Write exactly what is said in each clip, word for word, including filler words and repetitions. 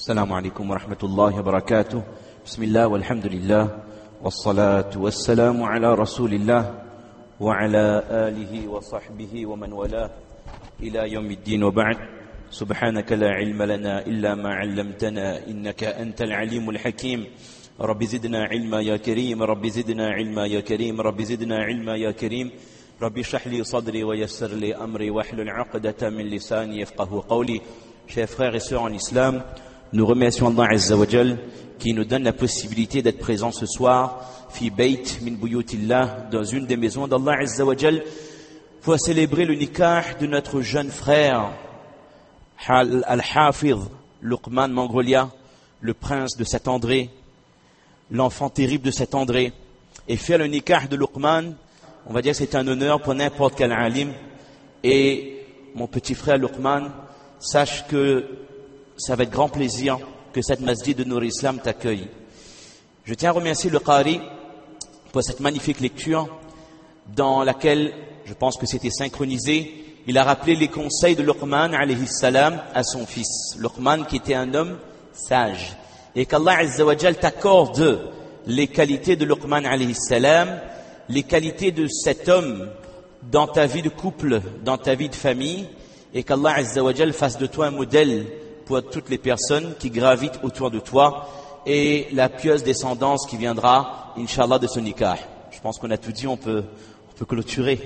السلام عليكم ورحمة الله وبركاته. بسم الله والحمد لله والصلاة والسلام على رسول الله وعلى آله وصحبه ومن والاه إلى يوم الدين وبعد. سبحانك لا علم لنا إلا ما علمتنا إنك أنت العليم الحكيم. رب زدنا علما يا كريم، رب زدنا علما يا كريم، رب زدنا علما يا كريم. رب اشرح لي صدري ويسر لي أمري واحلل عقدة من لساني يفقهوا قولي. Chers frères et sœurs en islam, nous remercions Allah Azza wa Jal qui nous donne la possibilité d'être présents ce soir fi bayt min buyutillah, dans une des maisons d'Allah Azza wa Jal, pour célébrer le nikah de notre jeune frère Al-Hafidh Luqman Mangrolia, le prince de Saint-André, l'enfant terrible de Saint-André. Et faire le nikah de Luqman, on va dire que c'est un honneur pour n'importe quel alim. Et mon petit frère Luqman, sache que ça va être grand plaisir que cette masjid de Nour Islam t'accueille. Je tiens à remercier le Qari pour cette magnifique lecture dans laquelle, je pense que c'était synchronisé, il a rappelé les conseils de Luqman alayhi salam à son fils. Luqman qui était un homme sage. Et qu'Allah Azza wa Jal t'accorde les qualités de Luqman alayhi salam, les qualités de cet homme dans ta vie de couple, dans ta vie de famille, et qu'Allah Azza wa Jal fasse de toi un modèle pour toutes les personnes qui gravitent autour de toi et la pieuse descendance qui viendra, Inch'Allah, de ce nikah. Je pense qu'on a tout dit, on peut, on peut clôturer.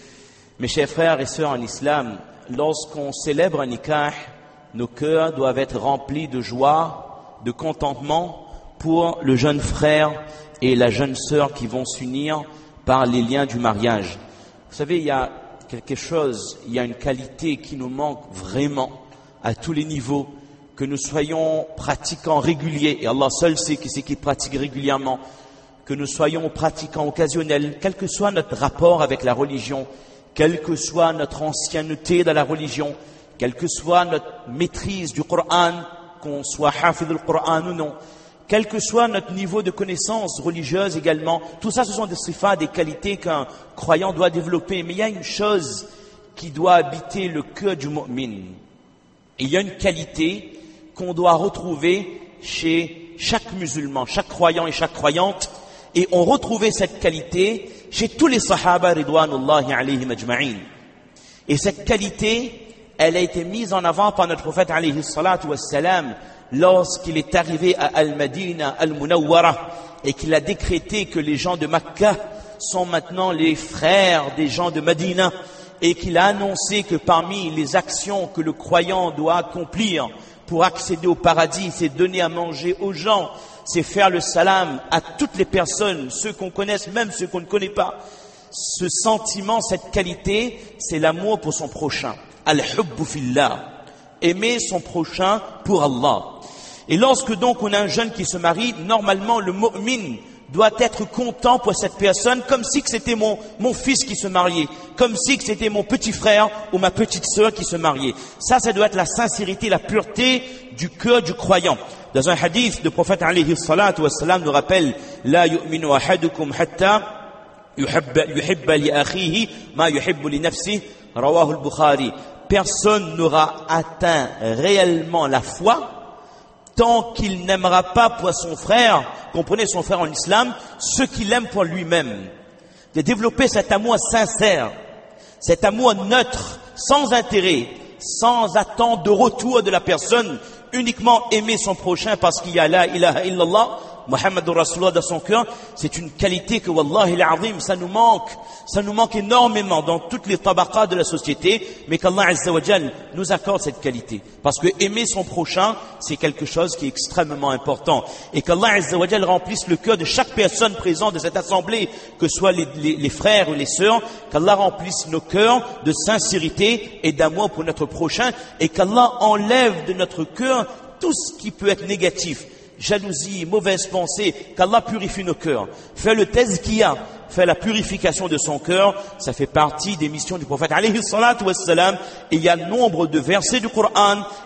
Mes chers frères et sœurs en islam, lorsqu'on célèbre un nikah, nos cœurs doivent être remplis de joie, de contentement pour le jeune frère et la jeune sœur qui vont s'unir par les liens du mariage. Vous savez, il y a quelque chose, il y a une qualité qui nous manque vraiment à tous les niveaux, que nous soyons pratiquants réguliers, et Allah seul sait qui c'est qui pratique régulièrement, que nous soyons pratiquants occasionnels, quel que soit notre rapport avec la religion, quelle que soit notre ancienneté dans la religion, quelle que soit notre maîtrise du Coran, qu'on soit hafid du Coran ou non, quel que soit notre niveau de connaissance religieuse également, tout ça ce sont des sifat, des qualités qu'un croyant doit développer. Mais il y a une chose qui doit habiter le cœur du mu'min. Il y a une qualité qu'on doit retrouver chez chaque musulman, chaque croyant et chaque croyante, et on retrouvait cette qualité chez tous les sahaba ridwanullahi alayhim ajma'in. Et cette qualité, elle a été mise en avant par notre prophète alayhi salatu wassalam lorsqu'il est arrivé à Al-Madina Al-Munawwara et qu'il a décrété que les gens de Makkah sont maintenant les frères des gens de Madina, et qu'il a annoncé que parmi les actions que le croyant doit accomplir pour accéder au paradis, c'est donner à manger aux gens, c'est faire le salam à toutes les personnes, ceux qu'on connaisse, même ceux qu'on ne connaît pas. Ce sentiment, cette qualité, c'est l'amour pour son prochain. Al-hubbu fillah. Aimer son prochain pour Allah. Et lorsque donc on a un jeune qui se marie, normalement le mu'min doit être content pour cette personne, comme si que c'était mon, mon fils qui se mariait, comme si que c'était mon petit frère ou ma petite sœur qui se mariait. Ça, ça doit être la sincérité, la pureté du cœur du croyant. Dans un hadith, le prophète alayhi salatu wassalam nous rappelle « La yu'minu ahadukum hatta yuhibba li akhihi ma yuhibbu li nafsihi » rawahu al-Bukhari. Personne n'aura atteint réellement la foi tant qu'il n'aimera pas pour son frère, comprenez son frère en islam, ce qu'il aime pour lui-même. De développer cet amour sincère, cet amour neutre, sans intérêt, sans attente de retour de la personne, uniquement aimer son prochain parce qu'il y a la ilaha illallah, Muhammadur Rasulullah dans son cœur, c'est une qualité que wallahi l'azim, ça nous manque, ça nous manque énormément dans toutes les tabaqas de la société, mais qu'Allah Azza wa Jal nous accorde cette qualité. Parce que aimer son prochain, c'est quelque chose qui est extrêmement important. Et qu'Allah Azza wa Jal remplisse le cœur de chaque personne présente de cette assemblée, que ce soit les, les, les frères ou les sœurs, qu'Allah remplisse nos cœurs de sincérité et d'amour pour notre prochain, et qu'Allah enlève de notre cœur tout ce qui peut être négatif. Jalousie, mauvaise pensée, qu'Allah purifie nos cœurs. Fait le tazkiya, fait la purification de son cœur, ça fait partie des missions du prophète alayhi salatu wassalam. Et il y a nombre de versets du Coran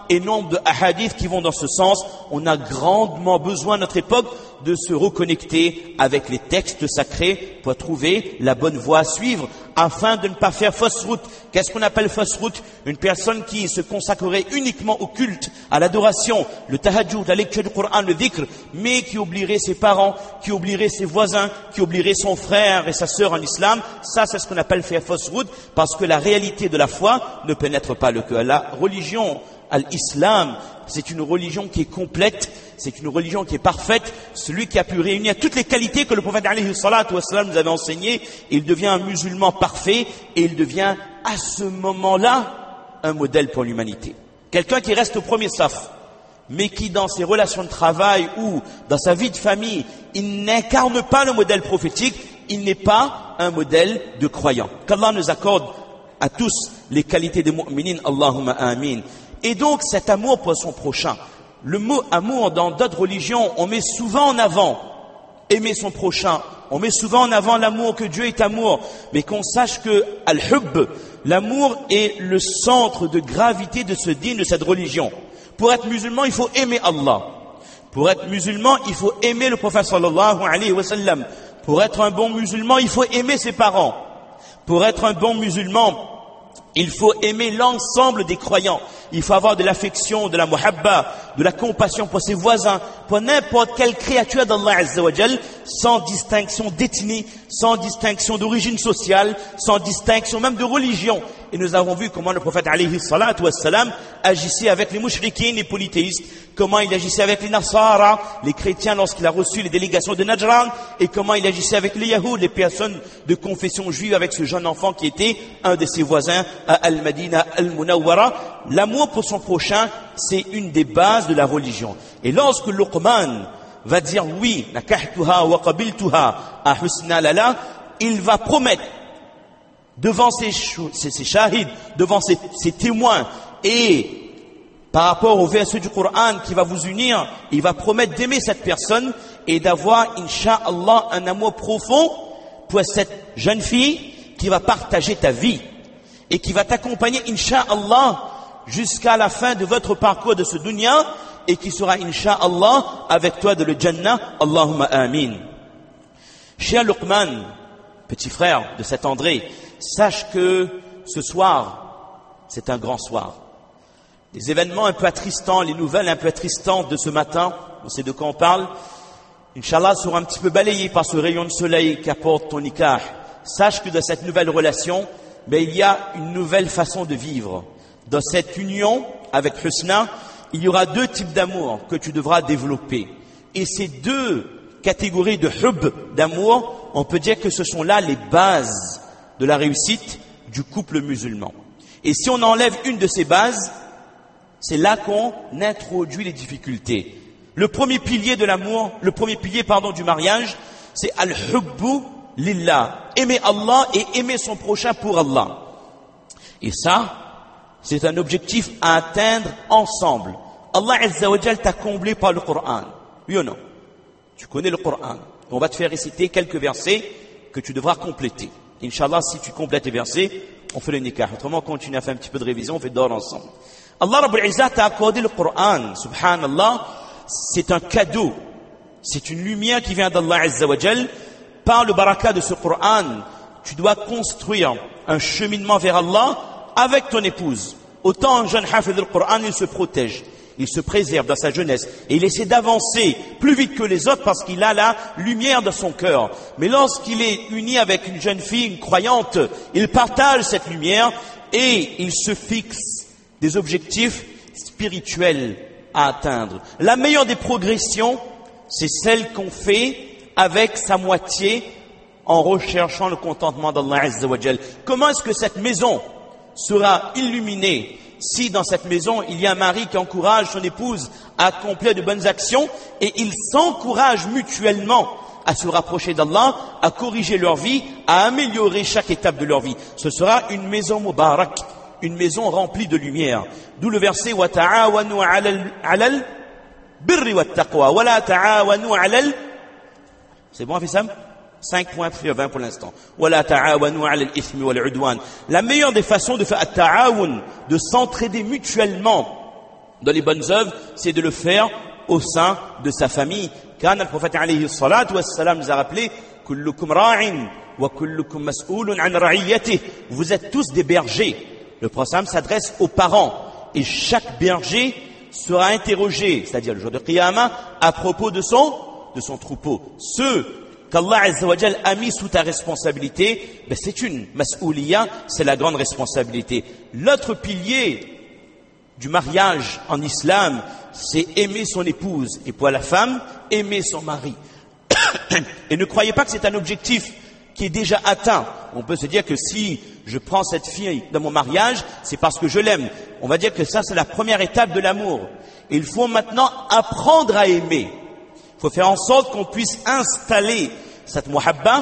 et nombre de hadiths qui vont dans ce sens. On a grandement besoin à notre époque de se reconnecter avec les textes sacrés pour trouver la bonne voie à suivre afin de ne pas faire fausse route. Qu'est-ce qu'on appelle fausse route? Une personne qui se consacrerait uniquement au culte, à l'adoration, le tahajjud, la lecture du Coran, le dhikr, mais qui oublierait ses parents, qui oublierait ses voisins, qui oublierait son frère et sa sœur en islam. Ça, c'est ce qu'on appelle faire fausse route, parce que la réalité de la foi ne pénètre pas le cœur. La religion, l'islam, c'est une religion qui est complète, c'est une religion qui est parfaite. Celui qui a pu réunir toutes les qualités que le prophète alayhi salatu wassalam nous avait enseignées, il devient un musulman parfait et il devient à ce moment-là un modèle pour l'humanité. Quelqu'un qui reste au premier saf, mais qui dans ses relations de travail ou dans sa vie de famille, il n'incarne pas le modèle prophétique, il n'est pas un modèle de croyant. Qu'Allah nous accorde à tous les qualités des mu'minines, Allahumma amin. Et donc cet amour pour son prochain. Le mot amour dans d'autres religions, on met souvent en avant aimer son prochain. On met souvent en avant l'amour, que Dieu est amour. Mais qu'on sache que al-hubb, l'amour est le centre de gravité de ce dîn, de cette religion. Pour être musulman, il faut aimer Allah. Pour être musulman, il faut aimer le prophète sallallahu alayhi wa sallam. Pour être un bon musulman, il faut aimer ses parents. Pour être un bon musulman, il faut aimer l'ensemble des croyants. Il faut avoir de l'affection, de la muhabba, de la compassion pour ses voisins, pour n'importe quelle créature d'Allah Azza wa Jal, sans distinction d'ethnie, sans distinction d'origine sociale, sans distinction même de religion. Et nous avons vu comment le prophète alayhi salatu wassalam agissait avec les mushrikines, les polythéistes, comment il agissait avec les nasara, les chrétiens lorsqu'il a reçu les délégations de Najran, et comment il agissait avec les yahoud, les personnes de confession juive, avec ce jeune enfant qui était un de ses voisins à Al-Madina Al-Munawwara. L'amour pour son prochain, c'est une des bases de la religion. Et lorsque Luqman va dire oui, nakahtuha wa qabiltuha à husna lala, il va promettre devant ses, ses, ses shahids, devant ses, ses témoins, et par rapport au verset du Coran qui va vous unir, il va promettre d'aimer cette personne et d'avoir, incha'Allah, un amour profond pour cette jeune fille qui va partager ta vie et qui va t'accompagner, incha'Allah, jusqu'à la fin de votre parcours de ce dunya, et qui sera, incha'Allah, avec toi de le Jannah. Allahumma amin. Cher Luqman, petit frère de cet André, sache que ce soir, c'est un grand soir. Les événements un peu attristants, les nouvelles un peu attristantes de ce matin, on sait de quoi on parle, Inch'Allah, seront un petit peu balayés par ce rayon de soleil qu'apporte ton nikah. Sache que dans cette nouvelle relation, ben, il y a une nouvelle façon de vivre. Dans cette union avec Husna, il y aura deux types d'amour que tu devras développer. Et ces deux catégories de hub, d'amour, on peut dire que ce sont là les bases de la réussite du couple musulman. Et si on enlève une de ces bases, c'est là qu'on introduit les difficultés. Le premier pilier de l'amour, le premier pilier, pardon, du mariage, c'est al-hubbu lillah. Aimer Allah et aimer son prochain pour Allah. Et ça, c'est un objectif à atteindre ensemble. Allah Azza wa Jal t'a comblé par le Coran. Oui ou non? Tu connais le Coran. On va te faire réciter quelques versets que tu devras compléter. Inch'Allah, si tu complètes les versets, on fait le nikah. Autrement, on continue à faire un petit peu de révision, on fait d'or ensemble. Allah Rabbul Izzat t'a accordé le Coran. Subhanallah, c'est un cadeau. C'est une lumière qui vient d'Allah Azza wa Jal. Par le baraka de ce Coran, tu dois construire un cheminement vers Allah avec ton épouse. Autant un jeune hafid du Coran, il se protège, il se préserve dans sa jeunesse et il essaie d'avancer plus vite que les autres parce qu'il a la lumière dans son cœur. Mais lorsqu'il est uni avec une jeune fille, une croyante, il partage cette lumière et il se fixe des objectifs spirituels à atteindre. La meilleure des progressions, c'est celle qu'on fait avec sa moitié en recherchant le contentement d'Allah Azza wa Jal. Comment est-ce que cette maison sera illuminée si dans cette maison il y a un mari qui encourage son épouse à accomplir de bonnes actions et ils s'encouragent mutuellement à se rapprocher d'Allah, à corriger leur vie, à améliorer chaque étape de leur vie. Ce sera une maison mubarak, une maison remplie de lumière. D'où le verset wa ta'awanu 'alal birri wat taqwa wa la ta'awanu 'alal. C'est bon, Fissam? Cinq points sur vingt pour l'instant. Wala ta'awanu 'ala al-ithmi wal-'udwan. La meilleure des façons de faire at-ta'awun, de s'entraider mutuellement dans les bonnes œuvres, c'est de le faire au sein de sa famille. Car le prophète alayhi salatu wassalam nous a rappelé « Kullukum ra'in wa kullukum mas'oulun an ra'iyatih » Vous êtes tous des bergers. Le prophète s'adresse aux parents et chaque berger sera interrogé, c'est-à-dire le jour de Qiyamah, à propos de son, de son troupeau. Ceux qu'Allah Azza wa Jal a mis sous ta responsabilité, ben c'est une mas'ouliya, c'est la grande responsabilité. L'autre pilier du mariage en islam, c'est aimer son épouse. Et pour la femme, aimer son mari. Et ne croyez pas que c'est un objectif qui est déjà atteint. On peut se dire que si je prends cette fille dans mon mariage, c'est parce que je l'aime. On va dire que ça, c'est la première étape de l'amour. Et il faut maintenant apprendre à aimer. Il faut faire en sorte qu'on puisse installer cette muhabba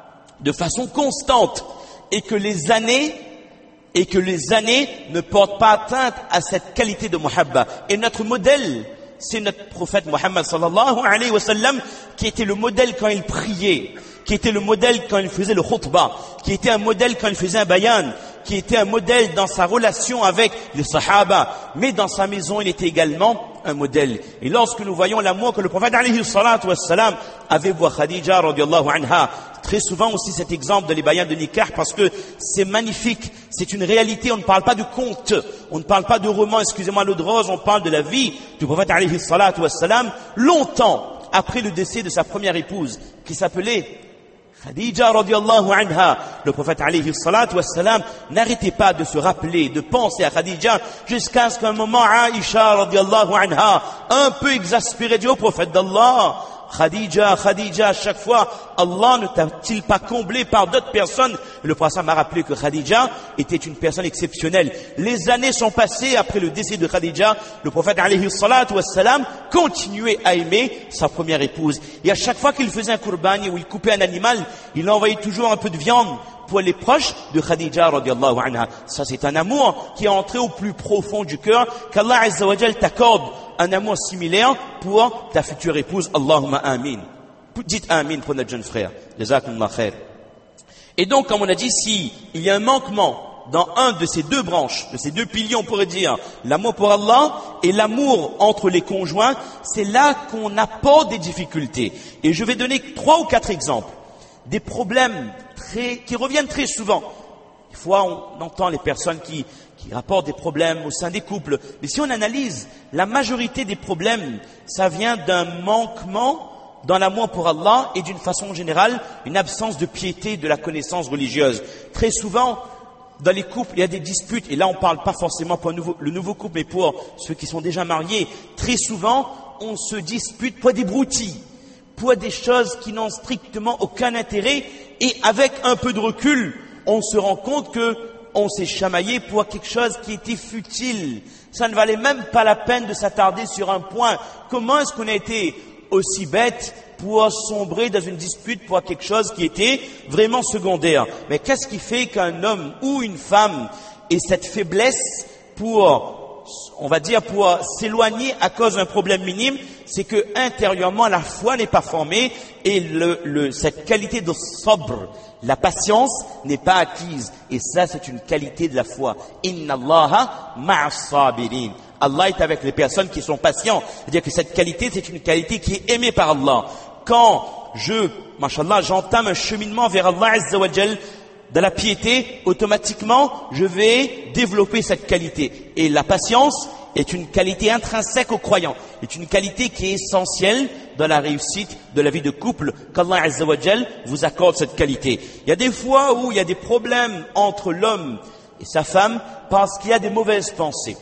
de façon constante et que les années et que les années ne portent pas atteinte à cette qualité de muhabba. Et notre modèle, c'est notre prophète Muhammad sallallahu alayhi wa sallam, qui était le modèle quand il priait, qui était le modèle quand il faisait le khutbah, qui était un modèle quand il faisait un bayan, qui était un modèle dans sa relation avec les sahaba, mais dans sa maison, il était également un modèle. Et lorsque nous voyons l'amour que le prophète alayhi salatu wassalam avait pour Khadija radiyallahu anha, très souvent aussi cet exemple de les bayans de nikah, parce que c'est magnifique, c'est une réalité, on ne parle pas de conte, on ne parle pas de roman, excusez-moi l'eau de rose, on parle de la vie du prophète alayhi salatu wassalam, longtemps après le décès de sa première épouse, qui s'appelait Khadija radiyallahu anha. Le prophète alayhi salatu wassalam n'arrêtait pas de se rappeler, de penser à Khadija, jusqu'à ce qu'un moment Aïcha radiyallahu anha, un peu exaspérée, dit au prophète d'Allah, Khadija, Khadija, à chaque fois, Allah ne t'a-t-il pas comblé par d'autres personnes? Le prophète m'a rappelé que Khadija était une personne exceptionnelle. Les années sont passées après le décès de Khadija. Le prophète alayhi salatu wassalam continuait à aimer sa première épouse. Et à chaque fois qu'il faisait un qurban ou il coupait un animal, il envoyait toujours un peu de viande pour les proches de Khadija radiyallahu anha. Ça, c'est un amour qui est entré au plus profond du cœur, qu'Allah Azza wa Jal t'accorde un amour similaire pour ta future épouse. Allahumma amin. Dites amin pour notre jeune frère. Jazakumullah khair. Et donc, comme on a dit, si il y a un manquement dans un de ces deux branches, de ces deux piliers, on pourrait dire l'amour pour Allah et l'amour entre les conjoints, c'est là qu'on apporte des difficultés. Et je vais donner trois ou quatre exemples. Des problèmes très, qui reviennent très souvent. Des fois, on entend les personnes qui, qui rapportent des problèmes au sein des couples. Mais si on analyse, la majorité des problèmes, ça vient d'un manquement dans l'amour pour Allah et d'une façon générale, une absence de piété de la connaissance religieuse. Très souvent, dans les couples, il y a des disputes. Et là, on ne parle pas forcément pour le nouveau, le nouveau couple, mais pour ceux qui sont déjà mariés. Très souvent, on se dispute pour des broutilles, pour des choses qui n'ont strictement aucun intérêt. Et avec un peu de recul, on se rend compte que on s'est chamaillé pour quelque chose qui était futile. Ça ne valait même pas la peine de s'attarder sur un point. Comment est-ce qu'on a été aussi bête pour sombrer dans une dispute pour quelque chose qui était vraiment secondaire? Mais qu'est-ce qui fait qu'un homme ou une femme ait cette faiblesse pour, on va dire, pour s'éloigner à cause d'un problème minime? C'est que intérieurement la foi n'est pas formée et le, le, cette qualité de sabr, la patience, n'est pas acquise. Et ça, c'est une qualité de la foi. Inna Allaha ma'as sabirin. Allah est avec les personnes qui sont patients. C'est-à-dire que cette qualité, c'est une qualité qui est aimée par Allah. Quand je, mashallah, j'entame un cheminement vers Allah Azza wa Jal, de la piété, automatiquement, je vais développer cette qualité. Et la patience est une qualité intrinsèque aux croyants, est une qualité qui est essentielle dans la réussite de la vie de couple, qu'Allah Azza wa Jal vous accorde cette qualité. Il y a des fois où il y a des problèmes entre l'homme et sa femme parce qu'il y a des mauvaises pensées.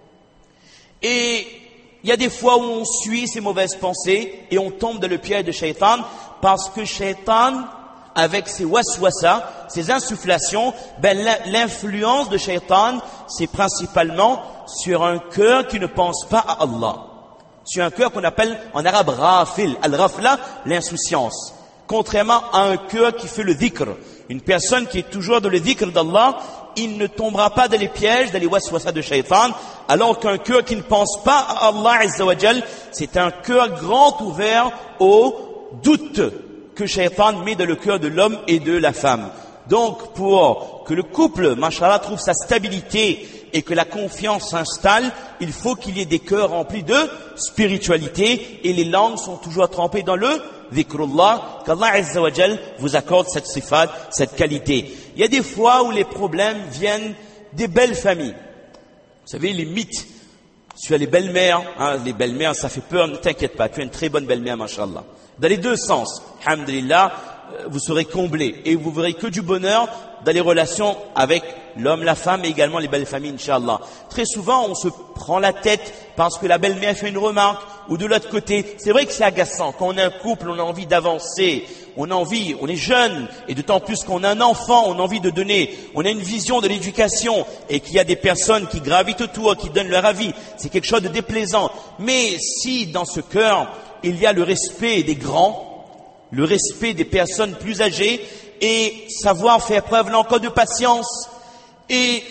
Et il y a des fois où on suit ces mauvaises pensées et on tombe dans le piège de Shaitan parce que Shaitan, avec ses waswasa, ses insufflations, ben l'influence de Shaitan, c'est principalement sur un cœur qui ne pense pas à Allah. Sur un cœur qu'on appelle en arabe rafil. Al-rafla, l'insouciance. Contrairement à un cœur qui fait le dhikr. Une personne qui est toujours dans le dhikr d'Allah, il ne tombera pas dans les pièges, dans les waswasa de Shaitan, alors qu'un cœur qui ne pense pas à Allah Azza wa Jal, c'est un cœur grand ouvert au doute que Shaitan met dans le cœur de l'homme et de la femme. Donc, pour que le couple, mashallah, trouve sa stabilité et que la confiance s'installe, il faut qu'il y ait des cœurs remplis de spiritualité et les langues sont toujours trempées dans le dhikrullah, qu'Allah Azza wa Jal vous accorde cette sifat, cette qualité. Il y a des fois où les problèmes viennent des belles familles. Vous savez, les mythes sur les belles-mères, hein, les belles-mères, ça fait peur, ne t'inquiète pas, tu as une très bonne belle-mère, mashallah. Dans les deux sens, alhamdulillah, vous serez comblés et vous verrez que du bonheur dans les relations avec l'homme, la femme et également les belles familles, Inch'Allah. Très souvent, on se prend la tête parce que la belle-mère fait une remarque ou de l'autre côté. C'est vrai que c'est agaçant. Quand on est un couple, on a envie d'avancer, on a envie, on est jeune et d'autant plus qu'on a un enfant, on a envie de donner, on a une vision de l'éducation et qu'il y a des personnes qui gravitent autour, qui donnent leur avis. C'est quelque chose de déplaisant. Mais si dans ce cœur, il y a le respect des grands, le respect des personnes plus âgées et savoir faire preuve là encore de patience et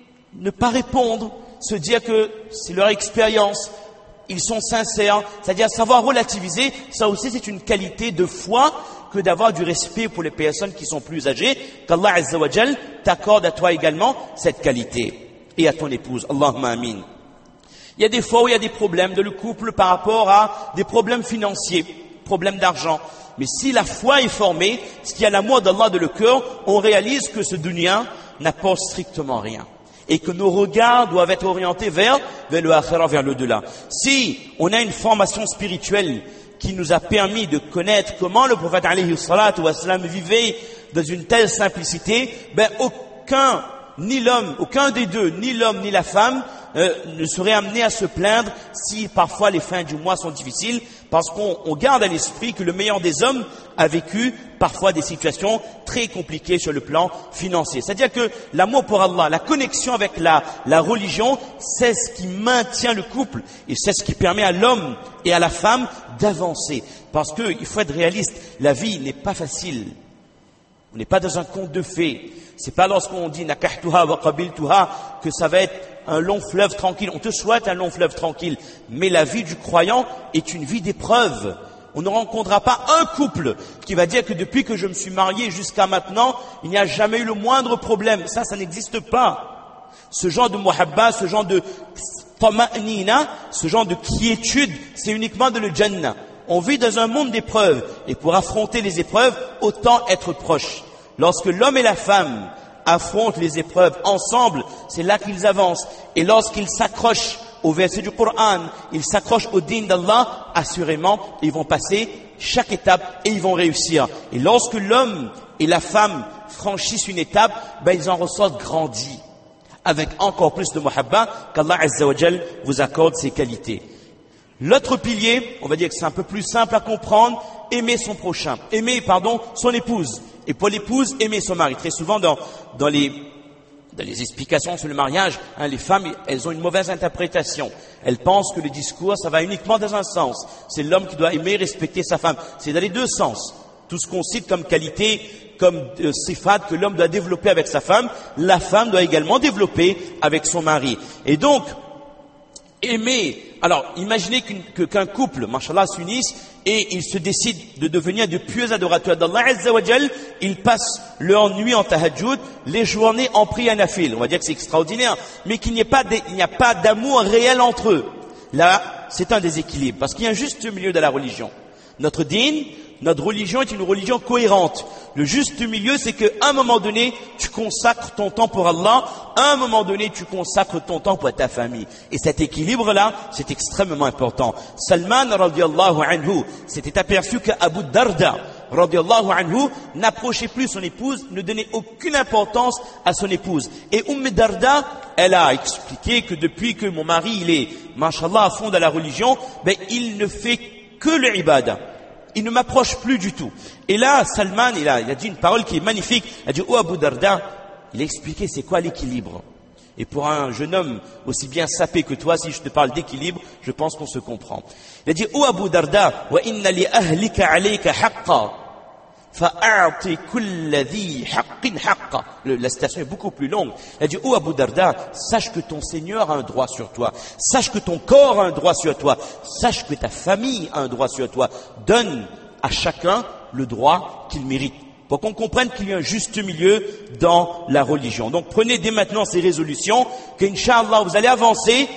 ne pas répondre, se dire que c'est leur expérience, ils sont sincères, c'est-à-dire savoir relativiser, ça aussi c'est une qualité de foi que d'avoir du respect pour les personnes qui sont plus âgées, qu'Allah Azza wa Jal t'accorde à toi également cette qualité et à ton épouse. Allahumma amin. Il y a des fois où il y a des problèmes de le couple par rapport à des problèmes financiers, problèmes d'argent. Mais si la foi est formée, ce qui a l'amour d'Allah de le cœur, on réalise que ce dunya n'apporte strictement rien. Et que nos regards doivent être orientés vers, vers le akhira, vers l'au-delà. Si on a une formation spirituelle qui nous a permis de connaître comment le prophète alayhi salatu wa salam vivait dans une telle simplicité, ben aucun, ni l'homme, aucun des deux, ni l'homme ni la femme, Euh, ne serait amené à se plaindre si parfois les fins du mois sont difficiles, parce qu'on on garde à l'esprit que le meilleur des hommes a vécu parfois des situations très compliquées sur le plan financier. C'est-à-dire que l'amour pour Allah, la connexion avec la, la religion, c'est ce qui maintient le couple et c'est ce qui permet à l'homme et à la femme d'avancer. Parce qu'il faut être réaliste, la vie n'est pas facile. On n'est pas dans un conte de fées. C'est pas lorsqu'on dit nakahtuha wa qabiltuha que ça va être un long fleuve tranquille. On te souhaite un long fleuve tranquille. Mais la vie du croyant est une vie d'épreuve. On ne rencontrera pas un couple qui va dire que depuis que je me suis marié jusqu'à maintenant, il n'y a jamais eu le moindre problème. Ça, ça n'existe pas. Ce genre de muhabba, ce genre de tama'nina, ce genre de quiétude, c'est uniquement de le Jannah. On vit dans un monde d'épreuves. Et pour affronter les épreuves, autant être proche. Lorsque l'homme et la femme affrontent les épreuves ensemble, c'est là qu'ils avancent. Et lorsqu'ils s'accrochent au verset du Coran, ils s'accrochent au din d'Allah, assurément, ils vont passer chaque étape et ils vont réussir. Et lorsque l'homme et la femme franchissent une étape, ben ils en ressortent grandis, avec encore plus de muhabba, qu'Allah Azza wa Jal vous accorde ces qualités. L'autre pilier, on va dire que c'est un peu plus simple à comprendre, aimer son prochain, aimer, pardon, son épouse. Et pour l'épouse, aimer son mari. Très souvent, dans, dans, les, dans les explications sur le mariage, hein, les femmes, elles ont une mauvaise interprétation. Elles pensent que le discours, ça va uniquement dans un sens. C'est l'homme qui doit aimer, respecter sa femme. C'est dans les deux sens. Tout ce qu'on cite comme qualité, comme euh, sifat que l'homme doit développer avec sa femme, la femme doit également développer avec son mari. Et donc, aimer, alors imaginez qu'une, que, qu'un couple, mashallah, s'unisse et ils se décident de devenir de pieux adorateurs d'Allah Azza wa Jal, ils passent leur nuit en tahajjud, les journées en prière nafil. On va dire que c'est extraordinaire, mais qu'il n'y ait pas de, il n'y a pas d'amour réel entre eux. Là, c'est un déséquilibre, parce qu'il y a un juste milieu de la religion. Notre din, notre religion est une religion cohérente. Le juste milieu, c'est qu'à un moment donné, tu consacres ton temps pour Allah, à un moment donné, tu consacres ton temps pour ta famille. Et cet équilibre-là, c'est extrêmement important. Salman, radiallahu anhu, s'était aperçu qu'Abu Darda, radiallahu anhu, n'approchait plus son épouse, ne donnait aucune importance à son épouse. Et Umm Darda, elle a expliqué que depuis que mon mari, il est, mashallah, à fond dans la religion, ben, il ne fait que le ibadah. Il ne m'approche plus du tout. Et là, Salman, il a, il a dit une parole qui est magnifique. Il a dit, oh Abu Darda, il a expliqué c'est quoi l'équilibre. Et pour un jeune homme aussi bien sapé que toi, si je te parle d'équilibre, je pense qu'on se comprend. Il a dit, oh Abu Darda, wa inna li ahlika alayka haqqa, fa'a'ti kulla dhi haqqin haqqa. La citation est beaucoup plus longue. Il a dit, oh Abu Darda, sache que ton Seigneur a un droit sur toi. Sache que ton corps a un droit sur toi. Sache que ta famille a un droit sur toi. Donne à chacun le droit qu'il mérite. pour qu'on comprenne qu'il y a un juste milieu dans la religion. Donc prenez dès maintenant ces résolutions, qu'Inch'Allah vous allez avancer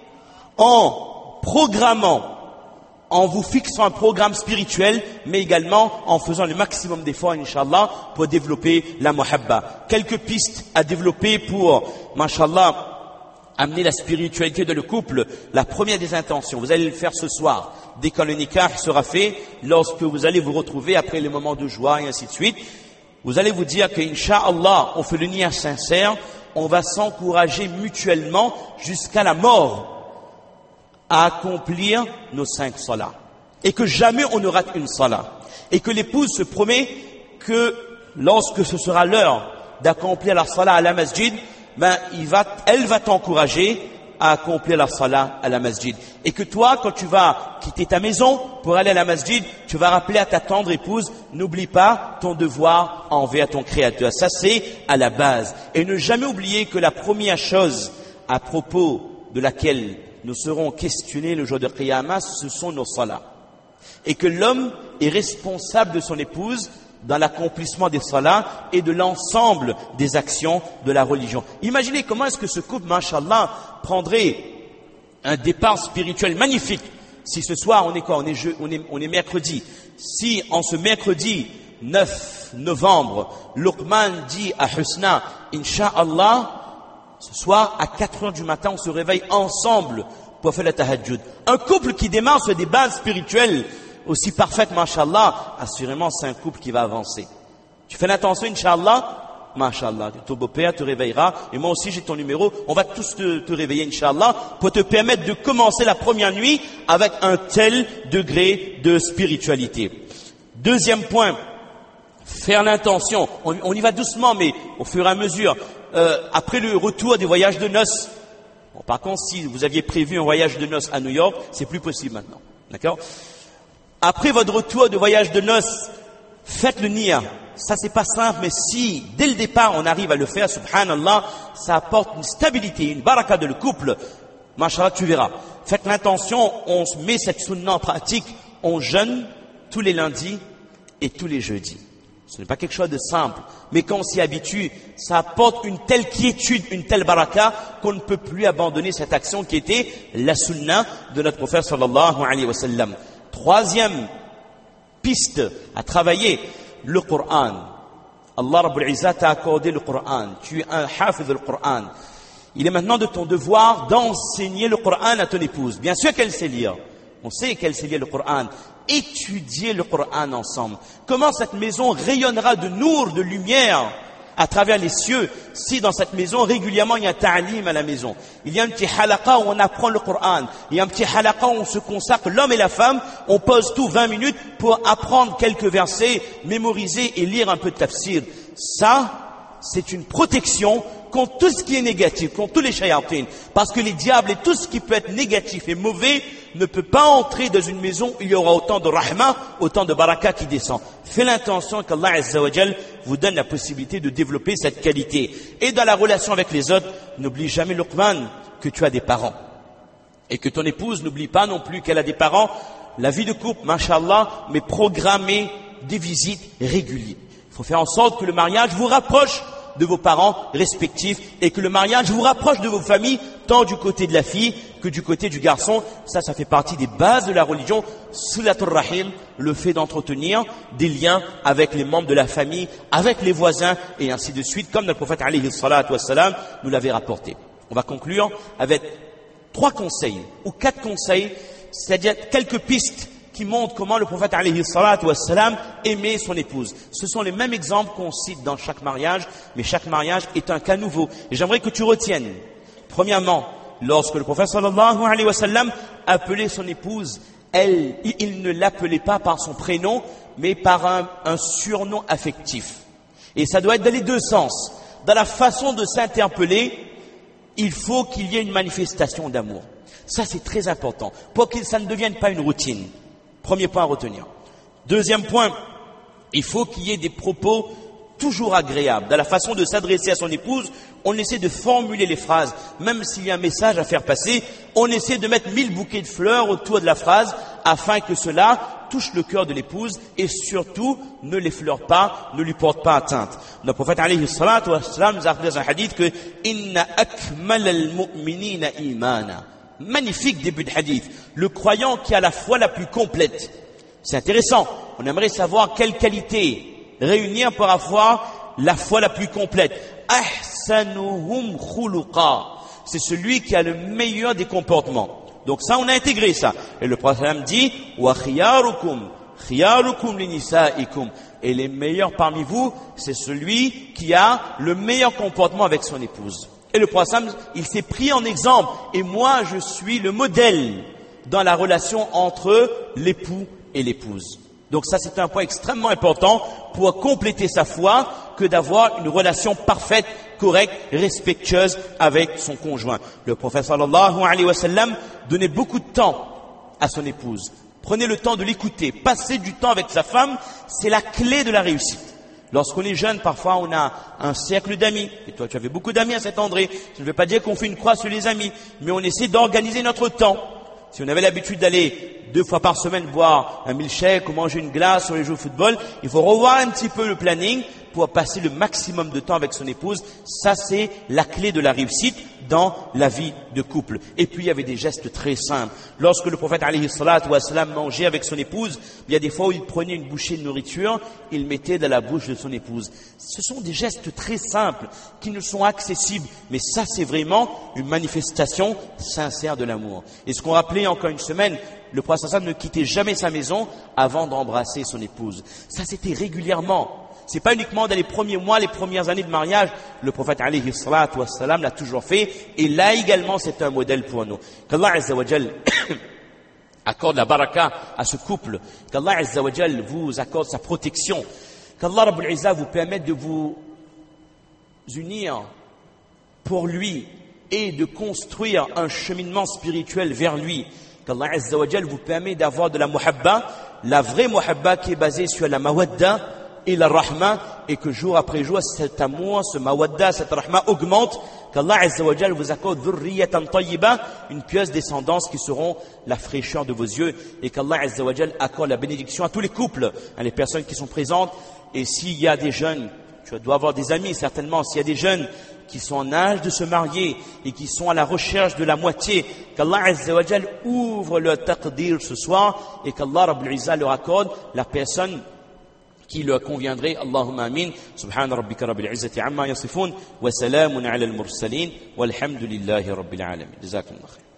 en programmant, en vous fixant un programme spirituel, mais également en faisant le maximum d'efforts, Inch'Allah, pour développer la muhabba. Quelques pistes à développer pour, Masha'Allah, amener la spiritualité de le couple. La première des intentions, vous allez le faire ce soir, dès que le nikah sera fait, lorsque vous allez vous retrouver après les moments de joie et ainsi de suite. Vous allez vous dire que, Inch'Allah, on fait le niyyah sincère, on va s'encourager mutuellement jusqu'à la mort à accomplir nos cinq salats. Et que jamais on ne rate une salat. Et que l'épouse se promet que lorsque ce sera l'heure d'accomplir la salat à la masjid, ben, il va, elle va t'encourager à accomplir la salat à la masjid. Et que toi, quand tu vas quitter ta maison pour aller à la masjid, tu vas rappeler à ta tendre épouse, n'oublie pas ton devoir envers ton Créateur. Ça, c'est à la base. Et ne jamais oublier que la première chose à propos de laquelle nous serons questionnés le jour de Qiyamah, ce sont nos salats. Et que l'homme est responsable de son épouse dans l'accomplissement des salats et de l'ensemble des actions de la religion. Imaginez comment est-ce que ce couple, mashallah, prendrait un départ spirituel magnifique. Si ce soir, on est quoi? On est, jeu, on est, on est mercredi. Si en ce mercredi neuf novembre, Luqman dit à Husna, Inch'Allah, ce soir, à quatre heures du matin, on se réveille ensemble pour faire la tahajjud. Un couple qui démarre sur des bases spirituelles aussi parfaites, mashallah, assurément, c'est un couple qui va avancer. Tu fais l'attention, Inch'Allah, mashallah, ton beau-père te réveillera, et moi aussi j'ai ton numéro, on va tous te, te réveiller, Inch'Allah, pour te permettre de commencer la première nuit avec un tel degré de spiritualité. Deuxième point, faire l'intention. On, on y va doucement, mais au fur et à mesure. Euh, après le retour des voyages de noces. Bon, par contre, si vous aviez prévu un voyage de noces à New York, c'est plus possible maintenant. D'accord? Après votre retour de voyage de noces, faites le niyyah. Ça, c'est pas simple, mais si, dès le départ, on arrive à le faire, subhanallah, ça apporte une stabilité, une baraka de le couple. Mashallah, tu verras. Faites l'intention, on met cette sunna en pratique, on jeûne tous les lundis et tous les jeudis. Ce n'est pas quelque chose de simple, mais quand on s'y habitue, ça apporte une telle quiétude, une telle baraka, qu'on ne peut plus abandonner cette action qui était la sunna de notre prophète sallallahu alayhi wa sallam. Troisième piste à travailler, le Coran. Allah Rabbul Izzat t'a accordé le Coran. Tu es un hafiz du Coran. Il est maintenant de ton devoir d'enseigner le Coran à ton épouse. Bien sûr qu'elle sait lire. On sait qu'elle sait lire le Coran. Étudier le Coran ensemble. Comment cette maison rayonnera de nour, de lumière à travers les cieux si dans cette maison régulièrement il y a un ta'lim à la maison. Il y a un petit halaqa où on apprend le Coran. Il y a un petit halaqa où on se consacre, l'homme et la femme, on pose tout vingt minutes pour apprendre quelques versets, mémoriser et lire un peu de tafsir. Ça, c'est une protection contre tout ce qui est négatif, contre tous les shayatines. Parce que les diables et tout ce qui peut être négatif et mauvais ne peut pas entrer dans une maison où il y aura autant de rahma, autant de baraka qui descend. Faites l'intention qu'Allah Azza wa Jal vous donne la possibilité de développer cette qualité. Et dans la relation avec les autres, n'oublie jamais, Luqman, que tu as des parents. Et que ton épouse n'oublie pas non plus qu'elle a des parents. La vie de couple, mashallah, mais programmer des visites régulières. Il faut faire en sorte que le mariage vous rapproche de vos parents respectifs et que le mariage vous rapproche de vos familles, tant du côté de la fille que du côté du garçon. Ça, ça fait partie des bases de la religion. Silatul Rahim, le fait d'entretenir des liens avec les membres de la famille, avec les voisins et ainsi de suite, comme notre prophète alayhi salatu wassalam nous l'avait rapporté. On va conclure avec trois conseils ou quatre conseils, c'est-à-dire quelques pistes qui montre comment le prophète alayhi salatu wassalam aimait son épouse. Ce sont les mêmes exemples qu'on cite dans chaque mariage, mais chaque mariage est un cas nouveau. Et j'aimerais que tu retiennes, premièrement, lorsque le prophète sallallahu alayhi wa sallam appelait son épouse, elle, il ne l'appelait pas par son prénom, mais par un, un surnom affectif. Et ça doit être dans les deux sens. Dans la façon de s'interpeller, il faut qu'il y ait une manifestation d'amour. Ça, c'est très important, pour que ça ne devienne pas une routine. Premier point à retenir. Deuxième point, il faut qu'il y ait des propos toujours agréables. Dans la façon de s'adresser à son épouse, on essaie de formuler les phrases. Même s'il y a un message à faire passer, on essaie de mettre mille bouquets de fleurs autour de la phrase afin que cela touche le cœur de l'épouse et surtout ne l'effleure pas, ne lui porte pas atteinte. Le prophète alayhi salatu wa salam nous a rappelé dans un hadith que inna akmal al-mu'minina imana. Magnifique début de hadith. Le croyant qui a la foi la plus complète. C'est intéressant. On aimerait savoir quelles qualités réunir pour avoir la foi la plus complète. Ahsanuhum khuluqa. C'est celui qui a le meilleur des comportements. Donc ça, on a intégré ça. Et le prophète dit, wa khiyarukum, khiyarukum linisaikum. Et les meilleurs parmi vous, c'est celui qui a le meilleur comportement avec son épouse. Et le prophète, il s'est pris en exemple. Et moi, je suis le modèle dans la relation entre l'époux et l'épouse. Donc ça, c'est un point extrêmement important pour compléter sa foi que d'avoir une relation parfaite, correcte, respectueuse avec son conjoint. Le prophète sallallahu alayhi wa sallam donnait beaucoup de temps à son épouse. Prenez le temps de l'écouter. Passer du temps avec sa femme, c'est la clé de la réussite. Lorsqu'on est jeune, parfois on a un cercle d'amis. Et toi, tu avais beaucoup d'amis à Saint-André. Je ne veux pas dire qu'on fait une croix sur les amis, mais on essaie d'organiser notre temps. Si on avait l'habitude d'aller deux fois par semaine boire un milkshake ou manger une glace sur les jeux de football, il faut revoir un petit peu le planning pour passer le maximum de temps avec son épouse. Ça, c'est la clé de la réussite dans la vie de couple. Et puis, il y avait des gestes très simples. Lorsque le prophète alayhi salatu wa salam mangeait avec son épouse, il y a des fois où il prenait une bouchée de nourriture, il mettait dans la bouche de son épouse. Ce sont des gestes très simples qui nous sont accessibles. Mais ça, c'est vraiment une manifestation sincère de l'amour. Et ce qu'on rappelait encore une semaine, le prophète sallam ne quittait jamais sa maison avant d'embrasser son épouse. Ça, c'était régulièrement. C'est pas uniquement dans les premiers mois, les premières années de mariage. Le prophète alayhi salatu wa salam l'a toujours fait. Et là également, c'est un modèle pour nous. Qu'Allah azza wa jal accorde la baraka à ce couple. Qu'Allah azza wa jal vous accorde sa protection. Qu'Allah Rabbul Izza vous permette de vous unir pour lui et de construire un cheminement spirituel vers lui. Qu'Allah azza wa jal vous permet d'avoir de la muhabba, la vraie muhabba qui est basée sur la mawadda et la rahma, et que jour après jour, cet amour, ce mawadda, cette rahma augmente, qu'Allah azza wa jal vous accorde dhurriyatan tayyiba, une pieuse descendance qui seront la fraîcheur de vos yeux, et qu'Allah azza wa jal accorde la bénédiction à tous les couples, à les personnes qui sont présentes. Et s'il y a des jeunes, tu dois avoir des amis certainement, s'il y a des jeunes qui sont en âge de se marier et qui sont à la recherche de la moitié, qu'Allah azza wa jal ouvre leur taqdir ce soir, et qu'Allah Rabbul Izza leur accorde la personne qui leur conviendrait. Allahumma amin. Subhana rabbika rabbil izzati amma yasifun wa salamun ala al-mursalin walhamdulillahi rabbil alamin. Jazakumullah khair.